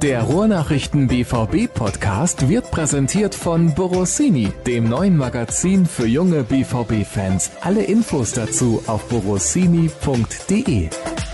Der Ruhrnachrichten BVB Podcast wird präsentiert von Borossini, dem neuen Magazin für junge BVB-Fans. Alle Infos dazu auf borossini.de.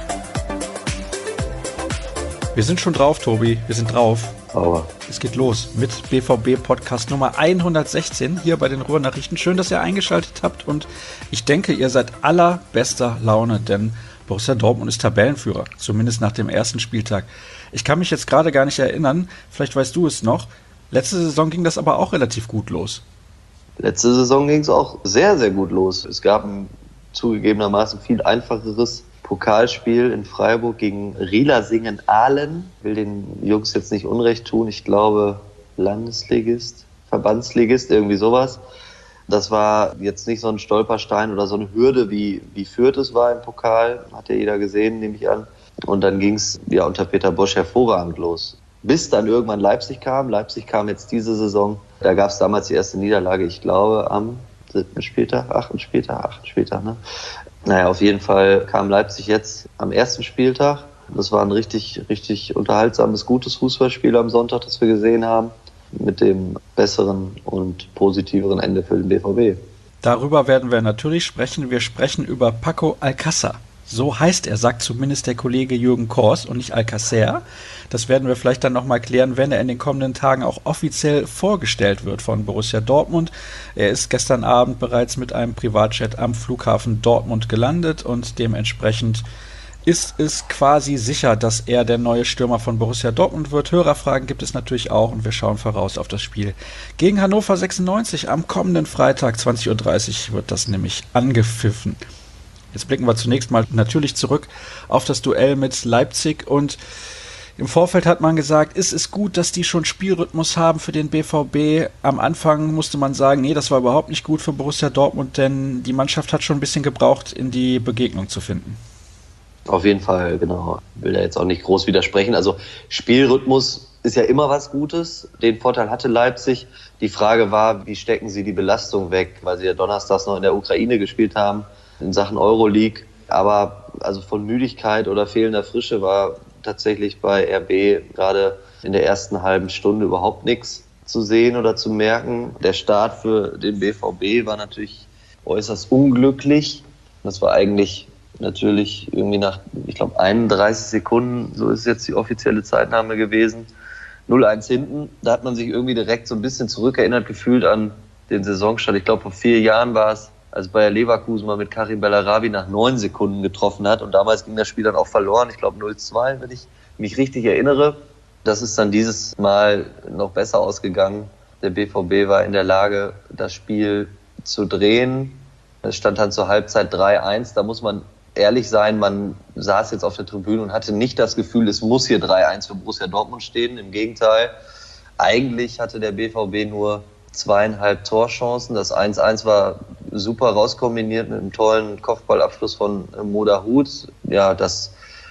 Wir sind schon drauf, Tobi. Wir sind drauf. Aber Es geht los mit BVB Podcast Nummer 116 hier bei den Ruhrnachrichten. Schön, dass ihr eingeschaltet habt und ich denke, ihr seid allerbester Laune, denn Borussia Dortmund ist Tabellenführer, zumindest nach dem ersten Spieltag. Ich kann mich jetzt gerade gar nicht erinnern, vielleicht weißt du es noch. Letzte Saison ging das aber auch relativ gut los. letzte Saison ging es auch sehr, sehr gut los. Es gab ein zugegebenermaßen viel einfacheres Pokalspiel in Freiburg gegen Rielasingen-Ahlen. Ich will den Jungs jetzt nicht Unrecht tun. Ich glaube Landesligist, Verbandsligist, irgendwie sowas. Das war jetzt nicht so ein Stolperstein oder so eine Hürde, wie Fürth es war im Pokal. Hat ja jeder gesehen, nehme ich an. Und dann ging es ja unter Peter Bosz hervorragend los. Bis dann irgendwann Leipzig kam. Leipzig kam jetzt diese Saison. Da gab es damals die erste Niederlage, ich glaube, am 7. Spieltag, 8. Spieltag, ne? Naja, auf jeden Fall kam Leipzig jetzt am ersten Spieltag. Das war ein richtig, richtig unterhaltsames, gutes Fußballspiel am Sonntag, das wir gesehen haben. Mit dem besseren und positiveren Ende für den BVB. Darüber werden wir natürlich sprechen. Wir sprechen über Paco Alcácer. So heißt er, sagt zumindest der Kollege Jürgen Kors und nicht Alcácer. Das werden wir vielleicht dann nochmal klären, wenn er in den kommenden Tagen auch offiziell vorgestellt wird von Borussia Dortmund. Er ist gestern Abend bereits mit einem Privatjet am Flughafen Dortmund gelandet und dementsprechend ist es quasi sicher, dass er der neue Stürmer von Borussia Dortmund wird. Hörerfragen gibt es natürlich auch und wir schauen voraus auf das Spiel gegen Hannover 96 am kommenden Freitag 20.30 Uhr wird das nämlich angepfiffen. Jetzt blicken wir zunächst mal natürlich zurück auf das Duell mit Leipzig und im Vorfeld hat man gesagt, ist es gut, dass die schon Spielrhythmus haben für den BVB. Am Anfang musste man sagen, nee, das war überhaupt nicht gut für Borussia Dortmund, denn die Mannschaft hat schon ein bisschen gebraucht, in die Begegnung zu finden. Auf jeden Fall, genau. Ich will da jetzt auch nicht groß widersprechen. Also Spielrhythmus ist ja immer was Gutes. Den Vorteil hatte Leipzig. Die Frage war, wie stecken sie die Belastung weg, weil sie ja donnerstags noch in der Ukraine gespielt haben in Sachen Euroleague. Aber also von Müdigkeit oder fehlender Frische war tatsächlich bei RB gerade in der ersten halben Stunde überhaupt nichts zu sehen oder zu merken. Der Start für den BVB war natürlich äußerst unglücklich. Das war eigentlich natürlich irgendwie nach, ich glaube, 31 Sekunden, so ist jetzt die offizielle Zeitnahme gewesen, 0-1 hinten. Da hat man sich irgendwie direkt so ein bisschen zurückerinnert gefühlt an den Saisonstart. Ich glaube, vor 4 Jahren war es, als Bayer Leverkusen mal mit Karim Bellarabi nach 9 Sekunden getroffen hat. Und damals ging das Spiel dann auch verloren. Ich glaube 0-2, wenn ich mich richtig erinnere. Das ist dann dieses Mal noch besser ausgegangen. Der BVB war in der Lage, das Spiel zu drehen. Es stand dann zur Halbzeit 3-1. Da muss man ehrlich sein, man saß jetzt auf der Tribüne und hatte nicht das Gefühl, es muss hier 3-1 für Borussia Dortmund stehen. Im Gegenteil, eigentlich hatte der BVB nur 2,5 Torchancen. Das 1-1 war super rauskombiniert mit einem tollen Kopfballabschluss von Moderhut. Ja, das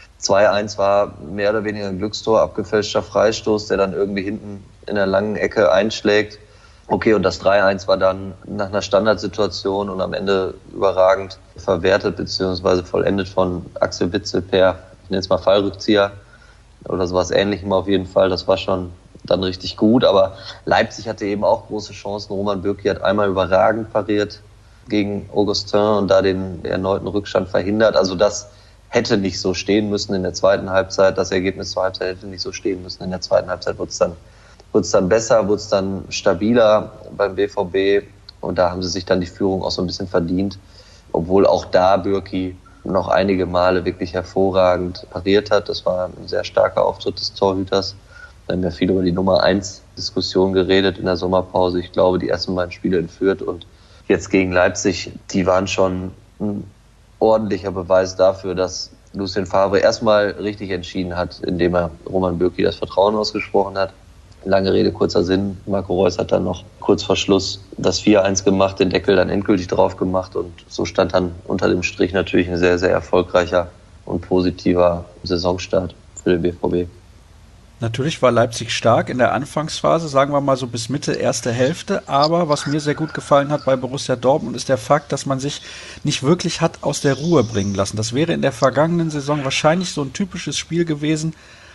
2-1 war mehr oder weniger ein Glückstor, abgefälschter Freistoß, der dann irgendwie hinten in der langen Ecke einschlägt. Okay, und das 3-1 war dann nach einer Standardsituation und am Ende überragend verwertet bzw. vollendet von Axel Witsel per, ich nenne es mal Fallrückzieher oder sowas Ähnlichem auf jeden Fall. Das war schon dann richtig gut, aber Leipzig hatte eben auch große Chancen. Roman Bürki hat einmal überragend pariert gegen Augustin und da den erneuten Rückstand verhindert. Also das hätte nicht so stehen müssen in der zweiten Halbzeit. Das Ergebnis zur Halbzeit hätte nicht so stehen müssen. In der zweiten Halbzeit wurde es dann besser, wurde es dann stabiler beim BVB und da haben sie sich dann die Führung auch so ein bisschen verdient, obwohl auch da Bürki noch einige Male wirklich hervorragend pariert hat. Das war ein sehr starker Auftritt des Torhüters. Wir haben ja viel über die Nummer 1 Diskussion geredet in der Sommerpause. Ich glaube, die ersten beiden Spiele in Fürth und jetzt gegen Leipzig, die waren schon ein ordentlicher Beweis dafür, dass Lucien Favre erstmal richtig entschieden hat, indem er Roman Bürki das Vertrauen ausgesprochen hat. Lange Rede, kurzer Sinn. Marco Reus hat dann noch kurz vor Schluss das 4-1 gemacht, den Deckel dann endgültig drauf gemacht und so stand dann unter dem Strich natürlich ein sehr, sehr erfolgreicher und positiver Saisonstart für den BVB. Natürlich war Leipzig stark in der Anfangsphase, sagen wir mal so bis Mitte erste Hälfte, aber was mir sehr gut gefallen hat bei Borussia Dortmund ist der Fakt, dass man sich nicht wirklich hat aus der Ruhe bringen lassen. Das wäre in der vergangenen Saison wahrscheinlich so ein typisches Spiel gewesen,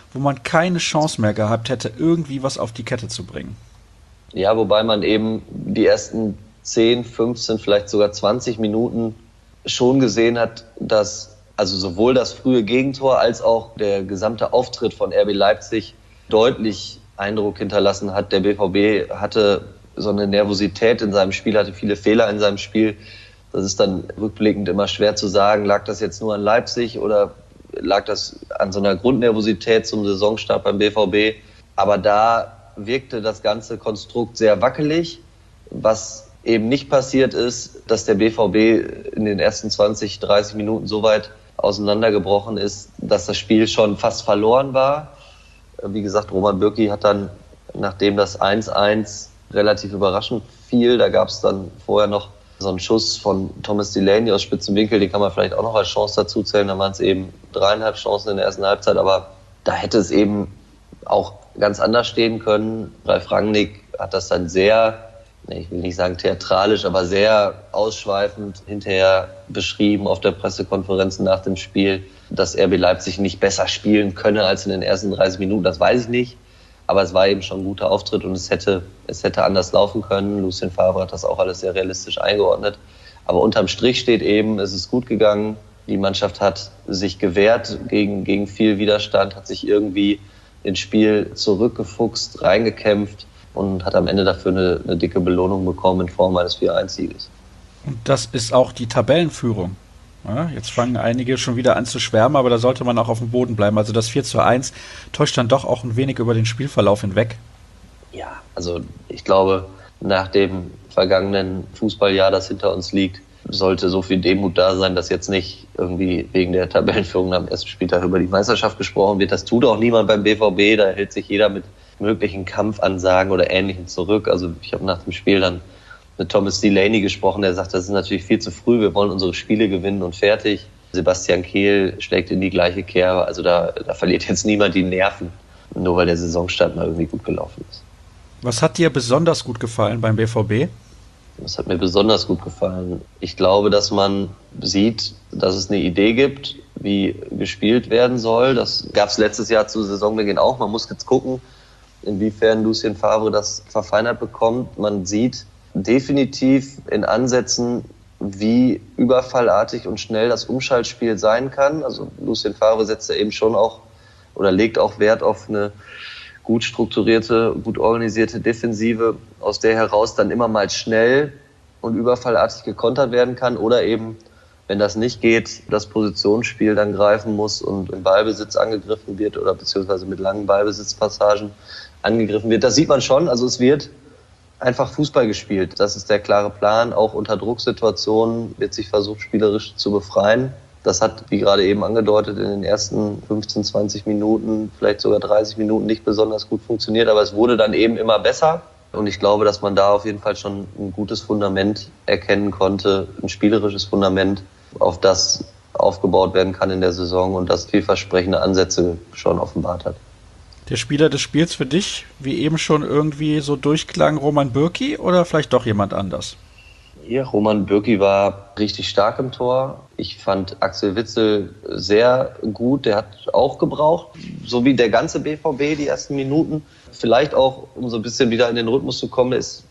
wo man keine Chance mehr gehabt hätte, irgendwie was auf die Kette zu bringen. Ja, wobei man eben die ersten 10, 15, vielleicht sogar 20 Minuten schon gesehen hat, dass also sowohl das frühe Gegentor als auch der gesamte Auftritt von RB Leipzig deutlich Eindruck hinterlassen hat. Der BVB hatte so eine Nervosität in seinem Spiel, hatte viele Fehler in seinem Spiel. Das ist dann rückblickend immer schwer zu sagen, lag das jetzt nur an Leipzig oder lag das an so einer Grundnervosität zum Saisonstart beim BVB. Aber da wirkte das ganze Konstrukt sehr wackelig. Was eben nicht passiert ist, dass der BVB in den ersten 20, 30 Minuten so weit auseinandergebrochen ist, dass das Spiel schon fast verloren war. Wie gesagt, Roman Bürki hat dann, nachdem das 1-1 relativ überraschend fiel, da gab es dann vorher noch so einen Schuss von Thomas Delaney aus spitzem Winkel, den kann man vielleicht auch noch als Chance dazu zählen, da waren es eben 3,5 Chancen in der ersten Halbzeit, aber da hätte es eben auch ganz anders stehen können. Ralf Rangnick hat das dann sehr, ich will nicht sagen theatralisch, aber sehr ausschweifend hinterher beschrieben auf der Pressekonferenz nach dem Spiel, dass RB Leipzig nicht besser spielen könne als in den ersten 30 Minuten. Das weiß ich nicht, aber es war eben schon ein guter Auftritt und es hätte anders laufen können. Lucien Favre hat das auch alles sehr realistisch eingeordnet. Aber unterm Strich steht eben, es ist gut gegangen. Die Mannschaft hat sich gewehrt gegen viel Widerstand, hat sich irgendwie ins Spiel zurückgefuchst, reingekämpft und hat am Ende dafür eine dicke Belohnung bekommen in Form eines 4-1-Sieges. Und das ist auch die Tabellenführung. Ja, jetzt fangen einige schon wieder an zu schwärmen, aber da sollte man auch auf dem Boden bleiben. Also das 4-1 täuscht dann doch auch ein wenig über den Spielverlauf hinweg. Ja, also ich glaube, nach dem vergangenen Fußballjahr, das hinter uns liegt, sollte so viel Demut da sein, dass jetzt nicht irgendwie wegen der Tabellenführung am ersten Spieltag über die Meisterschaft gesprochen wird. Das tut auch niemand beim BVB, da hält sich jeder mit möglichen Kampfansagen oder Ähnlichem zurück. Also ich habe nach dem Spiel dann mit Thomas Delaney gesprochen, der sagt, das ist natürlich viel zu früh, wir wollen unsere Spiele gewinnen und fertig. Sebastian Kehl schlägt in die gleiche Kerbe, also da verliert jetzt niemand die Nerven, nur weil der Saisonstart mal irgendwie gut gelaufen ist. Was hat dir besonders gut gefallen beim BVB? Das hat mir besonders gut gefallen. Ich glaube, dass man sieht, dass es eine Idee gibt, wie gespielt werden soll. Das gab es letztes Jahr zu Saisonbeginn auch. Man muss jetzt gucken, inwiefern Lucien Favre das verfeinert bekommt. Man sieht definitiv in Ansätzen, wie überfallartig und schnell das Umschaltspiel sein kann. Also Lucien Favre setzt ja eben schon auch oder legt auch Wert auf eine gut strukturierte, gut organisierte Defensive, aus der heraus dann immer mal schnell und überfallartig gekontert werden kann oder eben, wenn das nicht geht, das Positionsspiel dann greifen muss und im Ballbesitz angegriffen wird oder beziehungsweise mit langen Ballbesitzpassagen angegriffen wird. Das sieht man schon, also es wird einfach Fußball gespielt. Das ist der klare Plan. Auch unter Drucksituationen wird sich versucht, spielerisch zu befreien. Das hat, wie gerade eben angedeutet, in den ersten 15, 20 Minuten, vielleicht sogar 30 Minuten nicht besonders gut funktioniert, aber es wurde dann eben immer besser. Und ich glaube, dass man da auf jeden Fall schon ein gutes Fundament erkennen konnte, ein spielerisches Fundament, auf das aufgebaut werden kann in der Saison und das vielversprechende Ansätze schon offenbart hat. Der Spieler des Spiels für dich, wie eben schon irgendwie so durchklang, Roman Bürki oder vielleicht doch jemand anders? Ja, Roman Bürki war richtig stark im Tor. Ich fand Axel Witsel sehr gut. Der hat auch gebraucht, so wie der ganze BVB die ersten Minuten. Vielleicht auch, um so ein bisschen wieder in den Rhythmus zu kommen, ist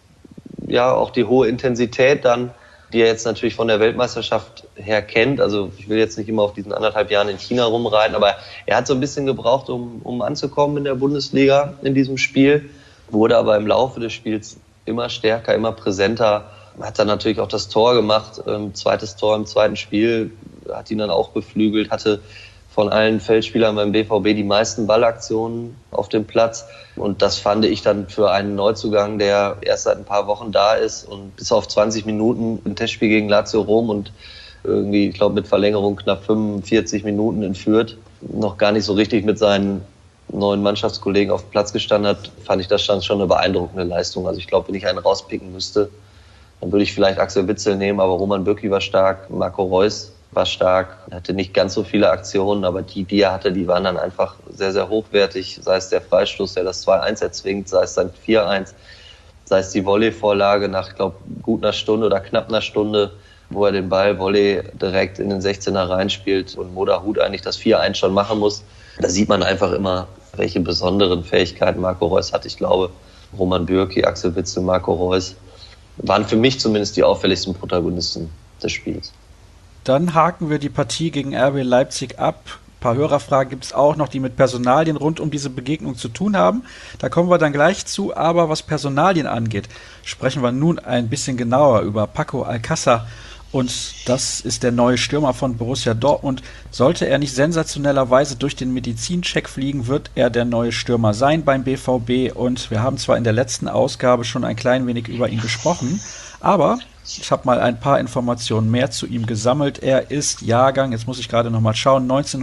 ja auch die hohe Intensität dann, die er jetzt natürlich von der Weltmeisterschaft her kennt. Also ich will jetzt nicht immer auf diesen 1,5 Jahren in China rumreiten, aber er hat so ein bisschen gebraucht, um anzukommen in der Bundesliga in diesem Spiel. Wurde aber im Laufe des Spiels immer stärker, immer präsenter. Hat dann natürlich auch das Tor gemacht, zweites Tor im zweiten Spiel, hat ihn dann auch beflügelt, hatte von allen Feldspielern beim BVB die meisten Ballaktionen auf dem Platz. Und das fand ich dann für einen Neuzugang, der erst seit ein paar Wochen da ist und bis auf 20 Minuten im Testspiel gegen Lazio Rom und irgendwie, ich glaube, mit Verlängerung knapp 45 Minuten in Fürth noch gar nicht so richtig mit seinen neuen Mannschaftskollegen auf dem Platz gestanden hat, fand ich das schon eine beeindruckende Leistung. Also ich glaube, wenn ich einen rauspicken müsste, dann würde ich vielleicht Axel Witsel nehmen, aber Roman Bürki war stark, Marco Reus war stark, er hatte nicht ganz so viele Aktionen, aber die er hatte, die waren dann einfach sehr, sehr hochwertig, sei es der Freistoß, der das 2-1 erzwingt, sei es dann 4-1, sei es die Volleyvorlage nach, ich glaube, gut einer Stunde oder knapp einer Stunde, wo er den Ball Volley direkt in den 16er reinspielt und Moda Hut eigentlich das 4-1 schon machen muss. Da sieht man einfach immer, welche besonderen Fähigkeiten Marco Reus hat. Ich glaube, Roman Bürki, Axel Witsel, Marco Reus waren für mich zumindest die auffälligsten Protagonisten des Spiels. Dann haken wir die Partie gegen RB Leipzig ab. Ein paar Hörerfragen gibt es auch noch, die mit Personalien rund um diese Begegnung zu tun haben. Da kommen wir dann gleich zu, aber was Personalien angeht, sprechen wir nun ein bisschen genauer über Paco Alcácer. Und das ist der neue Stürmer von Borussia Dortmund. Sollte er nicht sensationellerweise durch den Medizincheck fliegen, wird er der neue Stürmer sein beim BVB. Und wir haben zwar in der letzten Ausgabe schon ein klein wenig über ihn gesprochen, aber ich habe mal ein paar Informationen mehr zu ihm gesammelt. Er ist Jahrgang, jetzt muss ich gerade nochmal schauen,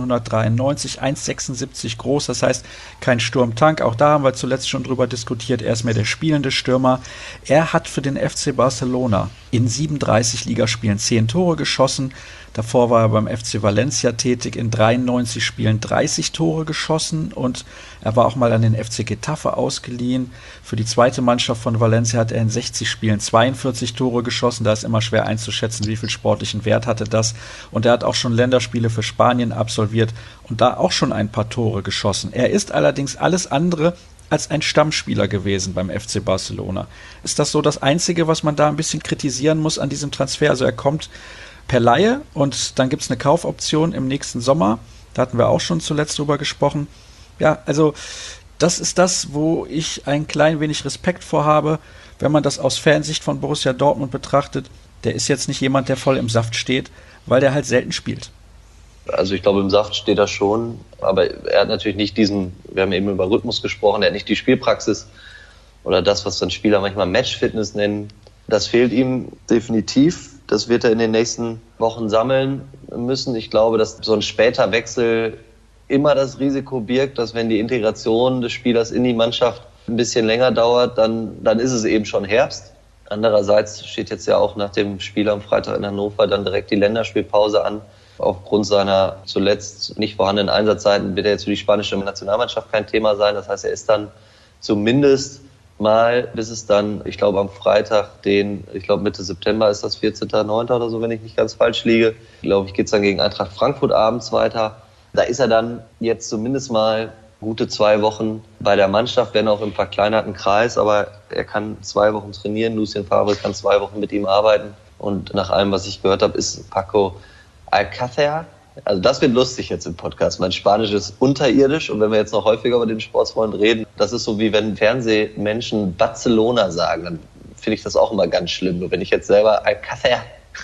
1993, 1,76 groß, das heißt kein Sturmtank. Auch da haben wir zuletzt schon drüber diskutiert. Er ist mehr der spielende Stürmer. Er hat für den FC Barcelona in 37 Ligaspielen 10 Tore geschossen. Davor war er beim FC Valencia tätig, in 93 Spielen 30 Tore geschossen und er war auch mal an den FC Getafe ausgeliehen. Für die zweite Mannschaft von Valencia hat er in 60 Spielen 42 Tore geschossen. Da ist immer schwer einzuschätzen, wie viel sportlichen Wert hatte das. Und er hat auch schon Länderspiele für Spanien absolviert und da auch schon ein paar Tore geschossen. Er ist allerdings alles andere als ein Stammspieler gewesen beim FC Barcelona. Ist das so das Einzige, was man da ein bisschen kritisieren muss an diesem Transfer? Also er kommt per Leihe und dann gibt es eine Kaufoption im nächsten Sommer. Da hatten wir auch schon zuletzt drüber gesprochen. Ja, also das ist das, wo ich ein klein wenig Respekt vor habe, wenn man das aus Fansicht von Borussia Dortmund betrachtet. Der ist jetzt nicht jemand, der voll im Saft steht, weil der halt selten spielt. Also ich glaube, im Saft steht er schon, aber er hat natürlich nicht diesen, wir haben eben über Rhythmus gesprochen, er hat nicht die Spielpraxis oder das, was dann Spieler manchmal Matchfitness nennen. Das fehlt ihm definitiv. Das wird er in den nächsten Wochen sammeln müssen. Ich glaube, dass so ein später Wechsel immer das Risiko birgt, dass wenn die Integration des Spielers in die Mannschaft ein bisschen länger dauert, dann ist es eben schon Herbst. Andererseits steht jetzt ja auch nach dem Spiel am Freitag in Hannover dann direkt die Länderspielpause an. Aufgrund seiner zuletzt nicht vorhandenen Einsatzzeiten wird er jetzt für die spanische Nationalmannschaft kein Thema sein. Das heißt, er ist dann zumindest mal, bis es dann, ich glaube am Freitag, Mitte September ist das 14.09. oder so, wenn ich nicht ganz falsch liege. Glaube ich, geht es dann gegen Eintracht Frankfurt abends weiter. Da ist er dann jetzt zumindest mal gute 2 Wochen bei der Mannschaft, wenn auch im verkleinerten Kreis, aber er kann 2 Wochen trainieren. Lucien Favre kann 2 Wochen mit ihm arbeiten. Und nach allem, was ich gehört habe, ist Paco Alcácer. Also das wird lustig jetzt im Podcast. Mein Spanisch ist unterirdisch und wenn wir jetzt noch häufiger über den Sportsfreund reden, das ist so wie wenn Fernsehmenschen Barcelona sagen, dann finde ich das auch immer ganz schlimm. Nur wenn ich jetzt selber Alcácer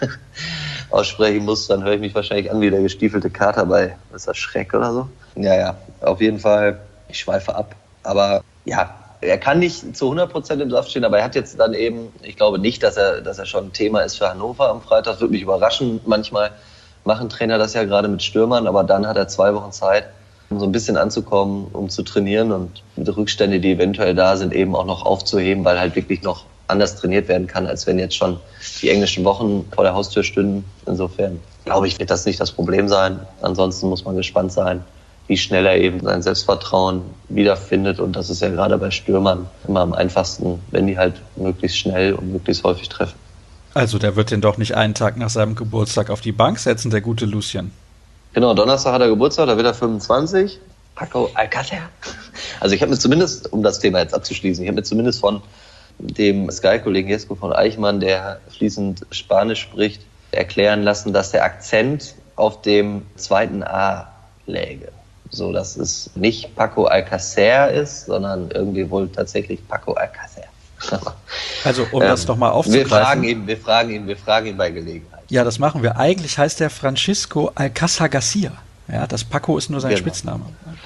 aussprechen muss, dann höre ich mich wahrscheinlich an wie der gestiefelte Kater bei, ist das Schreck oder so? Ja, auf jeden Fall, ich schweife ab. Aber ja, er kann nicht zu 100% im Saft stehen, aber er hat jetzt dann eben, ich glaube nicht, dass er schon ein Thema ist für Hannover am Freitag. Das würde mich überraschen. Manchmal machen Trainer das ja gerade mit Stürmern, aber dann hat er 2 Wochen Zeit, um so ein bisschen anzukommen, um zu trainieren und die Rückstände, die eventuell da sind, eben auch noch aufzuheben, weil halt wirklich noch anders trainiert werden kann, als wenn jetzt schon die englischen Wochen vor der Haustür stünden. Insofern glaube ich, wird das nicht das Problem sein. Ansonsten muss man gespannt sein, wie schnell er eben sein Selbstvertrauen wiederfindet. Und das ist ja gerade bei Stürmern immer am einfachsten, wenn die halt möglichst schnell und möglichst häufig treffen. Also der wird den doch nicht einen Tag nach seinem Geburtstag auf die Bank setzen, der gute Lucien. Genau, Donnerstag hat er Geburtstag, da wird er 25. Paco Alcácer. Also ich habe mir zumindest, um das Thema jetzt abzuschließen, von dem Sky-Kollegen Jesko von Eichmann, der fließend Spanisch spricht, erklären lassen, dass der Akzent auf dem zweiten A läge. So, dass es nicht Paco Alcácer ist, sondern irgendwie wohl tatsächlich Paco Alcácer. Also, um das doch mal aufzugreifen. Wir fragen ihn bei Gelegenheit. Ja, das machen wir. Eigentlich heißt der Francisco Alcácer Garcia. Ja, das Paco ist nur sein Spitzname.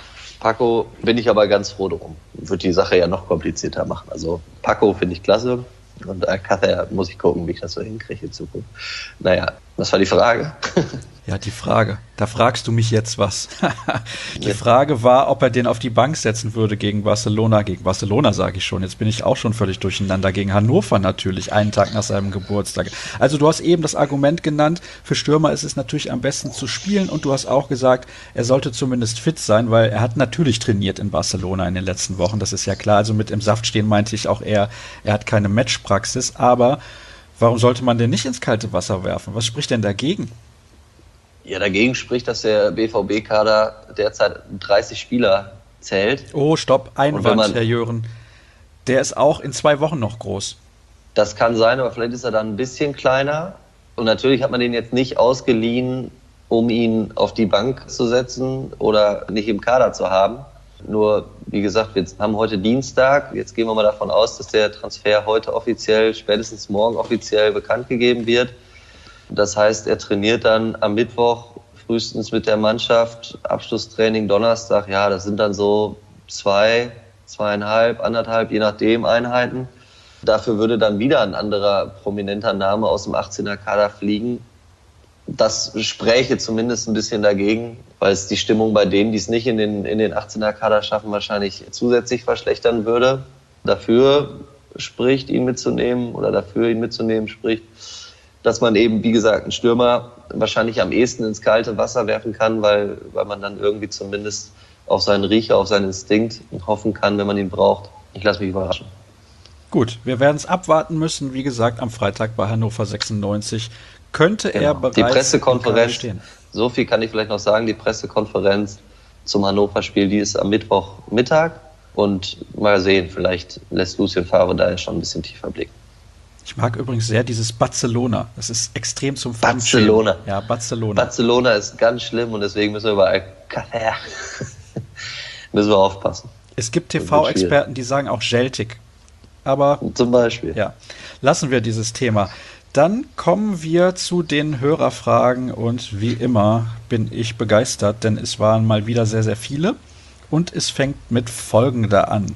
Paco bin ich aber ganz froh drum. Wird die Sache ja noch komplizierter machen. Also Paco finde ich klasse und Alcácer muss ich gucken, wie ich das so hinkriege in Zukunft. Naja, was war die Frage? Ja, die Frage. Da fragst du mich jetzt was. Die Frage war, ob er den auf die Bank setzen würde gegen Barcelona. Gegen Barcelona sage ich schon. Jetzt bin ich auch schon völlig durcheinander. Gegen Hannover natürlich, einen Tag nach seinem Geburtstag. Also du hast eben das Argument genannt, für Stürmer ist es natürlich am besten zu spielen. Und du hast auch gesagt, er sollte zumindest fit sein, weil er hat natürlich trainiert in Barcelona in den letzten Wochen. Das ist ja klar. Also mit im Saft stehen meinte ich auch eher, er hat keine Matchpraxis. Aber warum sollte man den nicht ins kalte Wasser werfen? Was spricht denn dagegen? Ja, dagegen spricht, dass der BVB-Kader derzeit 30 Spieler zählt. Oh, stopp, Einwand, Herr Jören. Der ist auch in 2 Wochen noch groß. Das kann sein, aber vielleicht ist er dann ein bisschen kleiner. Und natürlich hat man den jetzt nicht ausgeliehen, um ihn auf die Bank zu setzen oder nicht im Kader zu haben. Nur, wie gesagt, wir haben heute Dienstag. Jetzt gehen wir mal davon aus, dass der Transfer heute offiziell, spätestens morgen offiziell bekannt gegeben wird. Das heißt, er trainiert dann am Mittwoch frühestens mit der Mannschaft. Abschlusstraining Donnerstag, ja, das sind dann so 2, 2,5, 1,5, je nachdem Einheiten. Dafür würde dann wieder ein anderer prominenter Name aus dem 18er Kader fliegen. Das spräche zumindest ein bisschen dagegen, weil es die Stimmung bei denen, die es nicht in den 18er Kader schaffen, wahrscheinlich zusätzlich verschlechtern würde. Dafür spricht, ihn mitzunehmen spricht, dass man eben, wie gesagt, einen Stürmer wahrscheinlich am ehesten ins kalte Wasser werfen kann, weil man dann irgendwie zumindest auf seinen Riecher, auf seinen Instinkt hoffen kann, wenn man ihn braucht. Ich lasse mich überraschen. Gut, wir werden es abwarten müssen. Wie gesagt, am Freitag bei Hannover 96 könnte er bereits die Pressekonferenz stehen. So viel kann ich vielleicht noch sagen. Die Pressekonferenz zum Hannover-Spiel, die ist am Mittwochmittag. Und mal sehen, vielleicht lässt Lucien Favre da ja schon ein bisschen tiefer blicken. Ich mag übrigens sehr dieses Barcelona. Das ist extrem zum Fremdschämen. Barcelona. Ja, Barcelona. Barcelona ist ganz schlimm und deswegen müssen wir über Alcácer müssen wir aufpassen. Es gibt TV-Experten, die sagen auch Celtic. Aber zum Beispiel. Ja, lassen wir dieses Thema. Dann kommen wir zu den Hörerfragen und wie immer bin ich begeistert, denn es waren mal wieder sehr, sehr viele und es fängt mit folgender an.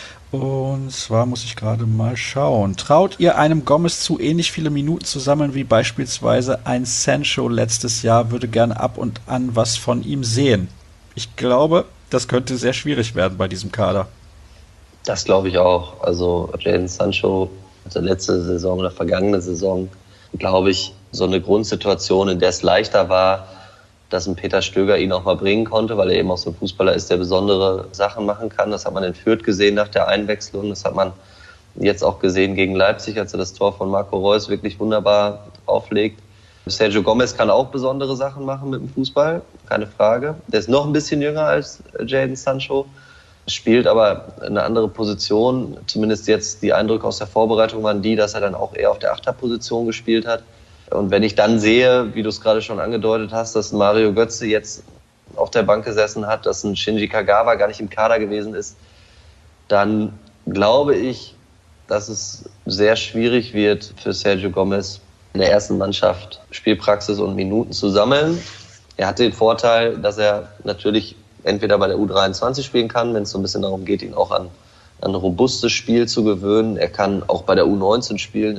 Und zwar muss ich gerade mal schauen. Traut ihr einem Gomez zu, ähnlich viele Minuten zu sammeln wie beispielsweise ein Sancho letztes Jahr? Würde gerne ab und an was von ihm sehen. Ich glaube, das könnte sehr schwierig werden bei diesem Kader. Das glaube ich auch. Also Jadon Sancho hatte letzte Saison oder vergangene Saison, glaube ich, so eine Grundsituation, in der es leichter war, dass ein Peter Stöger ihn auch mal bringen konnte, weil er eben auch so ein Fußballer ist, der besondere Sachen machen kann. Das hat man in Fürth gesehen nach der Einwechslung. Das hat man jetzt auch gesehen gegen Leipzig, als er das Tor von Marco Reus wirklich wunderbar auflegt. Sergio Gomez kann auch besondere Sachen machen mit dem Fußball, keine Frage. Der ist noch ein bisschen jünger als Jadon Sancho, spielt aber eine andere Position. Zumindest jetzt die Eindrücke aus der Vorbereitung waren die, dass er dann auch eher auf der Achterposition gespielt hat. Und wenn ich dann sehe, wie du es gerade schon angedeutet hast, dass Mario Götze jetzt auf der Bank gesessen hat, dass ein Shinji Kagawa gar nicht im Kader gewesen ist, dann glaube ich, dass es sehr schwierig wird für Sergio Gomez, in der ersten Mannschaft Spielpraxis und Minuten zu sammeln. Er hat den Vorteil, dass er natürlich entweder bei der U23 spielen kann, wenn es so ein bisschen darum geht, ihn auch an ein robustes Spiel zu gewöhnen. Er kann auch bei der U19 spielen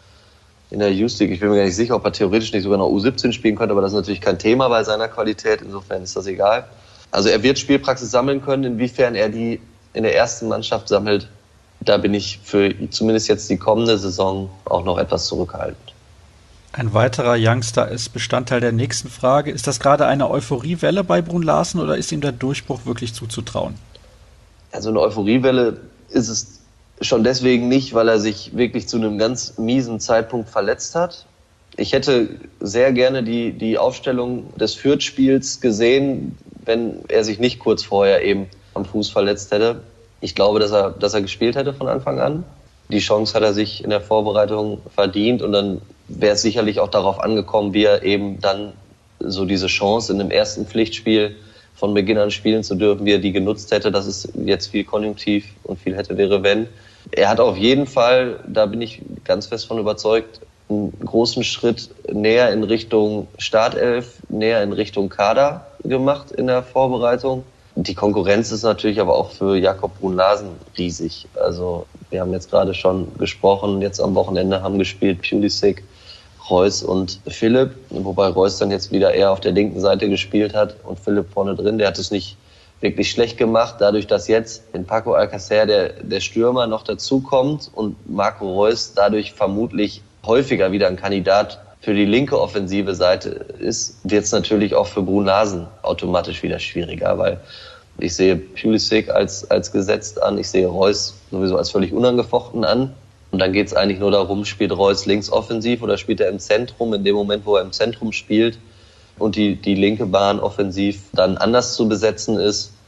in der Youth League. Ich bin mir gar nicht sicher, ob er theoretisch nicht sogar noch U17 spielen könnte, aber das ist natürlich kein Thema bei seiner Qualität. Insofern ist das egal. Also er wird Spielpraxis sammeln können. Inwiefern er die in der ersten Mannschaft sammelt, da bin ich für zumindest jetzt die kommende Saison auch noch etwas zurückhaltend. Ein weiterer Youngster ist Bestandteil der nächsten Frage. Ist das gerade eine Euphoriewelle bei Brun Larsen oder ist ihm der Durchbruch wirklich zuzutrauen? Also eine Euphoriewelle ist es schon deswegen nicht, weil er sich wirklich zu einem ganz miesen Zeitpunkt verletzt hat. Ich hätte sehr gerne die Aufstellung des Fürth-Spiels gesehen, wenn er sich nicht kurz vorher eben am Fuß verletzt hätte. Ich glaube, dass er gespielt hätte von Anfang an. Die Chance hat er sich in der Vorbereitung verdient und dann wäre es sicherlich auch darauf angekommen, wie er eben dann so diese Chance in dem ersten Pflichtspiel von Beginn an spielen zu dürfen, wie er die genutzt hätte. Das ist jetzt viel konjunktiv und viel hätte, wäre, wenn. Er hat auf jeden Fall, da bin ich ganz fest von überzeugt, einen großen Schritt näher in Richtung Startelf, näher in Richtung Kader gemacht in der Vorbereitung. Die Konkurrenz ist natürlich aber auch für Jakob Brun Larsen riesig. Also wir haben jetzt gerade schon gesprochen, jetzt am Wochenende haben gespielt Pulisic, Reus und Philipp, wobei Reus dann jetzt wieder eher auf der linken Seite gespielt hat und Philipp vorne drin. Der hat es nicht wirklich schlecht gemacht, dadurch, dass jetzt in Paco Alcácer der Stürmer noch dazukommt und Marco Reus dadurch vermutlich häufiger wieder ein Kandidat für die linke offensive Seite ist, wird es natürlich auch für Brun Larsen automatisch wieder schwieriger, weil ich sehe Pulisic als gesetzt an, ich sehe Reus sowieso als völlig unangefochten an. Und dann geht es eigentlich nur darum, spielt Reus links offensiv oder spielt er im Zentrum, in dem Moment, wo er im Zentrum spielt und die linke Bahn offensiv dann anders zu besetzen ist,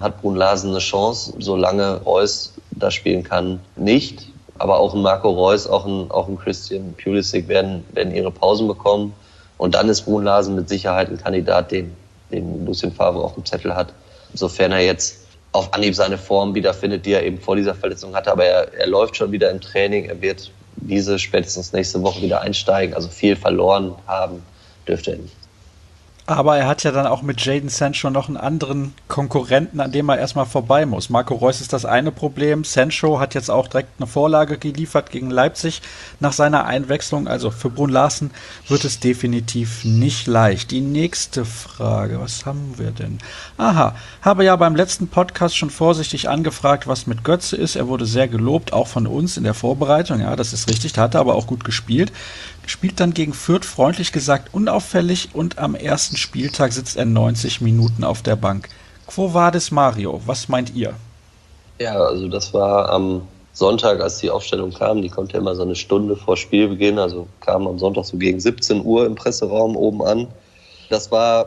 hat Brun Larsen eine Chance, solange Reus da spielen kann, nicht. Aber auch ein Marco Reus, auch ein Christian Pulisic werden ihre Pausen bekommen. Und dann ist Brun Larsen mit Sicherheit ein Kandidat, den Lucien Favre auf dem Zettel hat. Sofern er jetzt auf Anhieb seine Form wiederfindet, die er eben vor dieser Verletzung hatte. Aber er läuft schon wieder im Training. Er wird spätestens nächste Woche wieder einsteigen. Also viel verloren haben dürfte er nicht. Aber er hat ja dann auch mit Jadon Sancho noch einen anderen Konkurrenten, an dem er erstmal vorbei muss. Marco Reus ist das eine Problem. Sancho hat jetzt auch direkt eine Vorlage geliefert gegen Leipzig nach seiner Einwechslung. Also für Brun Larsen wird es definitiv nicht leicht. Die nächste Frage, was haben wir denn? Habe ja beim letzten Podcast schon vorsichtig angefragt, was mit Götze ist. Er wurde sehr gelobt, auch von uns in der Vorbereitung. Ja, das ist richtig, da hat er aber auch gut gespielt. Spielt dann gegen Fürth freundlich gesagt unauffällig und am ersten Spieltag sitzt er 90 Minuten auf der Bank. Quo vadis Mario? Was meint ihr? Ja, also das war am Sonntag, als die Aufstellung kam. Die kommt ja immer so eine Stunde vor Spielbeginn. Also kam am Sonntag so gegen 17 Uhr im Presseraum oben an. Das war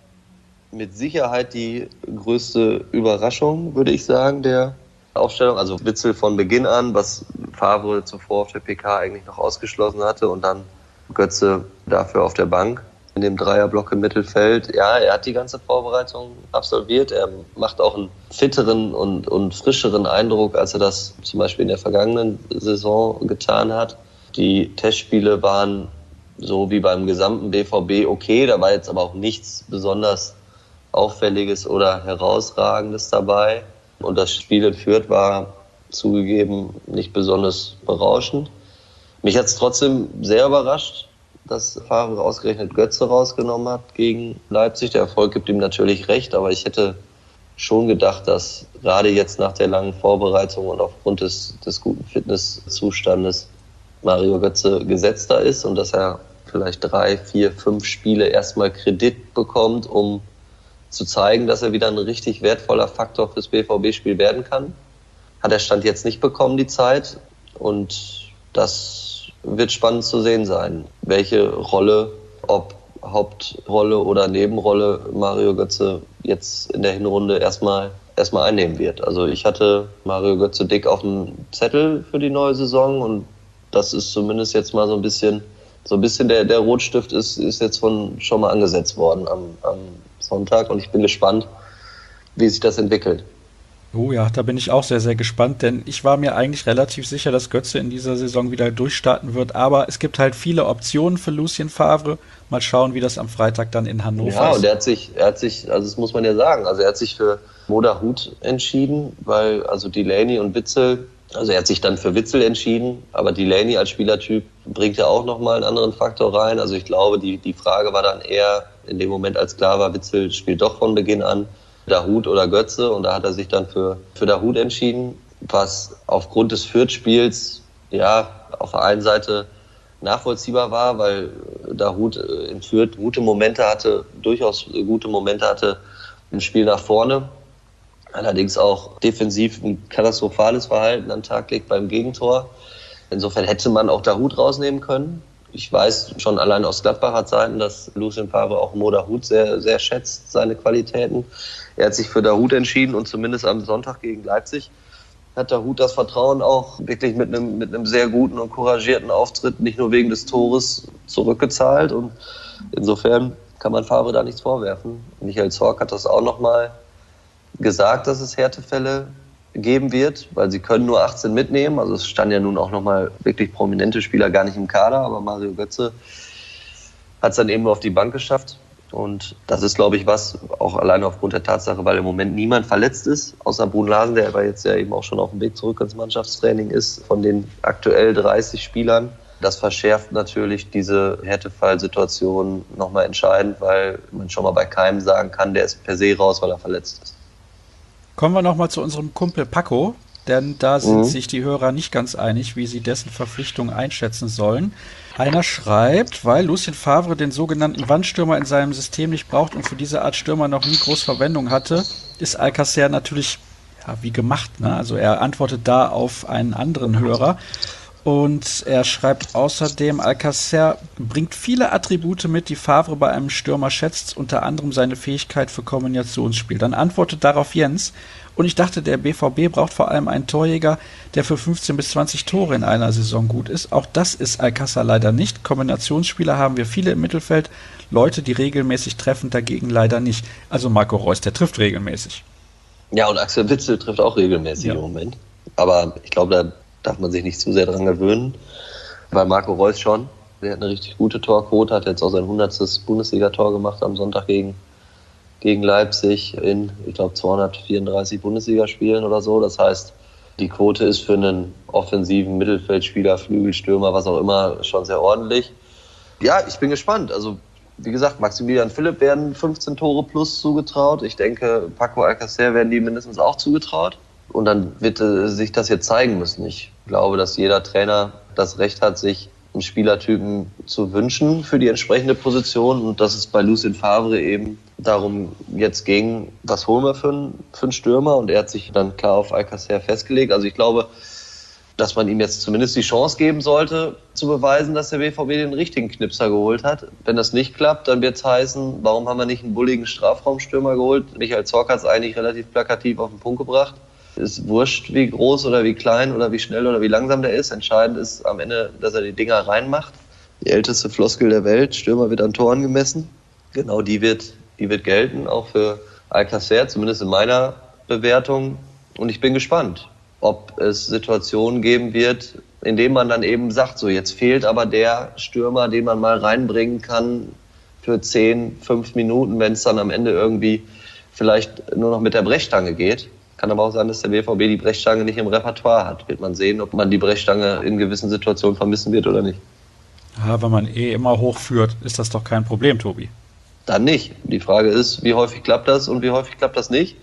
mit Sicherheit die größte Überraschung, würde ich sagen, der Aufstellung. Also Witsel von Beginn an, was Favre zuvor auf der PK eigentlich noch ausgeschlossen hatte, und dann Götze dafür auf der Bank in dem Dreierblock im Mittelfeld. Ja, er hat die ganze Vorbereitung absolviert. Er macht auch einen fitteren und frischeren Eindruck, als er das zum Beispiel in der vergangenen Saison getan hat. Die Testspiele waren so wie beim gesamten BVB okay. Da war jetzt aber auch nichts besonders Auffälliges oder Herausragendes dabei. Und das Spiel in Fürth war zugegeben nicht besonders berauschend. Mich hat es trotzdem sehr überrascht, dass Favre ausgerechnet Götze rausgenommen hat gegen Leipzig. Der Erfolg gibt ihm natürlich recht, aber ich hätte schon gedacht, dass gerade jetzt nach der langen Vorbereitung und aufgrund des guten Fitnesszustandes Mario Götze gesetzter ist und dass er vielleicht 3, 4, 5 Spiele erstmal Kredit bekommt, um zu zeigen, dass er wieder ein richtig wertvoller Faktor fürs BVB-Spiel werden kann. Hat er Stand jetzt nicht bekommen, die Zeit. Und das wird spannend zu sehen sein, welche Rolle, ob Hauptrolle oder Nebenrolle, Mario Götze jetzt in der Hinrunde erstmal einnehmen wird. Also ich hatte Mario Götze dick auf dem Zettel für die neue Saison und das ist zumindest jetzt mal so ein bisschen der Rotstift ist jetzt schon mal angesetzt worden am Sonntag und ich bin gespannt, wie sich das entwickelt. Oh ja, da bin ich auch sehr, sehr gespannt, denn ich war mir eigentlich relativ sicher, dass Götze in dieser Saison wieder durchstarten wird, aber es gibt halt viele Optionen für Lucien Favre. Mal schauen, wie das am Freitag dann in Hannover ist. Ja, und er hat sich, also das muss man ja sagen, also er hat sich für Moderhut entschieden, weil also Delaney und Witsel, also er hat sich dann für Witsel entschieden, aber Delaney als Spielertyp bringt ja auch nochmal einen anderen Faktor rein. Also ich glaube, die Frage war dann eher in dem Moment, als klar war, Witsel spielt doch von Beginn an, Dahoud oder Götze, und da hat er sich dann für Dahoud entschieden, was aufgrund des Fürth-Spiels ja auf der einen Seite nachvollziehbar war, weil Dahoud in Fürth durchaus gute Momente hatte im Spiel nach vorne, allerdings auch defensiv ein katastrophales Verhalten an den Tag legt beim Gegentor. Insofern hätte man auch Dahoud rausnehmen können. Ich weiß schon allein aus Gladbacher Zeiten, dass Lucien Favre auch Mo Dahoud sehr, sehr schätzt, seine Qualitäten. Er hat sich für Dahoud entschieden und zumindest am Sonntag gegen Leipzig hat Dahoud das Vertrauen auch wirklich mit einem sehr guten und couragierten Auftritt, nicht nur wegen des Tores, zurückgezahlt. Und insofern kann man Favre da nichts vorwerfen. Michael Zorc hat das auch nochmal gesagt, dass es Härtefälle geben wird, weil sie können nur 18 mitnehmen. Also es standen ja nun auch nochmal wirklich prominente Spieler gar nicht im Kader, aber Mario Götze hat es dann eben nur auf die Bank geschafft. Und das ist, glaube ich, was, auch alleine aufgrund der Tatsache, weil im Moment niemand verletzt ist, außer Brun Larsen, der aber jetzt ja eben auch schon auf dem Weg zurück ins Mannschaftstraining ist, von den aktuell 30 Spielern. Das verschärft natürlich diese Härtefallsituation nochmal entscheidend, weil man schon mal bei keinem sagen kann, der ist per se raus, weil er verletzt ist. Kommen wir nochmal zu unserem Kumpel Paco, denn da sind sich die Hörer nicht ganz einig, wie sie dessen Verpflichtung einschätzen sollen. Einer schreibt, weil Lucien Favre den sogenannten Wandstürmer in seinem System nicht braucht und für diese Art Stürmer noch nie groß Verwendung hatte, ist Alcacer natürlich wie gemacht. Ne? Also er antwortet da auf einen anderen Hörer. Und er schreibt außerdem, Alcacer bringt viele Attribute mit, die Favre bei einem Stürmer schätzt, unter anderem seine Fähigkeit für Kombinationsspiel. Dann antwortet darauf Jens, und ich dachte, der BVB braucht vor allem einen Torjäger, der für 15 bis 20 Tore in einer Saison gut ist. Auch das ist Alcacer leider nicht. Kombinationsspieler haben wir viele im Mittelfeld, Leute, die regelmäßig treffen, dagegen leider nicht. Also Marco Reus, der trifft regelmäßig. Ja, und Axel Witsel trifft auch regelmäßig im Moment. Aber ich glaube, da darf man sich nicht zu sehr dran gewöhnen, weil Marco Reus schon, der hat eine richtig gute Torquote, hat jetzt auch sein 100. Bundesliga-Tor gemacht am Sonntag gegen Leipzig in, ich glaube, 234 Bundesligaspielen oder so. Das heißt, die Quote ist für einen offensiven Mittelfeldspieler, Flügelstürmer, was auch immer, schon sehr ordentlich. Ja, ich bin gespannt. Also, wie gesagt, Maximilian Philipp werden 15 Tore plus zugetraut. Ich denke, Paco Alcacer werden die mindestens auch zugetraut. Und dann wird sich das jetzt zeigen müssen. Ich glaube, dass jeder Trainer das Recht hat, sich einen Spielertypen zu wünschen für die entsprechende Position. Und dass es bei Lucien Favre eben darum jetzt ging, was holen wir für einen Stürmer? Und er hat sich dann klar auf Alcacer festgelegt. Also ich glaube, dass man ihm jetzt zumindest die Chance geben sollte, zu beweisen, dass der BVB den richtigen Knipser geholt hat. Wenn das nicht klappt, dann wird es heißen, warum haben wir nicht einen bulligen Strafraumstürmer geholt? Michael Zorc hat es eigentlich relativ plakativ auf den Punkt gebracht. Ist wurscht, wie groß oder wie klein oder wie schnell oder wie langsam der ist. Entscheidend ist am Ende, dass er die Dinger reinmacht. Die älteste Floskel der Welt, Stürmer wird an Toren gemessen. Genau die wird gelten, auch für Alcacer, zumindest in meiner Bewertung. Und ich bin gespannt, ob es Situationen geben wird, in denen man dann eben sagt, so jetzt fehlt aber der Stürmer, den man mal reinbringen kann für 5 Minuten, wenn es dann am Ende irgendwie vielleicht nur noch mit der Brechstange geht. Kann aber auch sein, dass der BVB die Brechstange nicht im Repertoire hat. Wird man sehen, ob man die Brechstange in gewissen Situationen vermissen wird oder nicht. Ja, wenn man immer hochführt, ist das doch kein Problem, Tobi. Dann nicht. Die Frage ist, wie häufig klappt das und wie häufig klappt das nicht?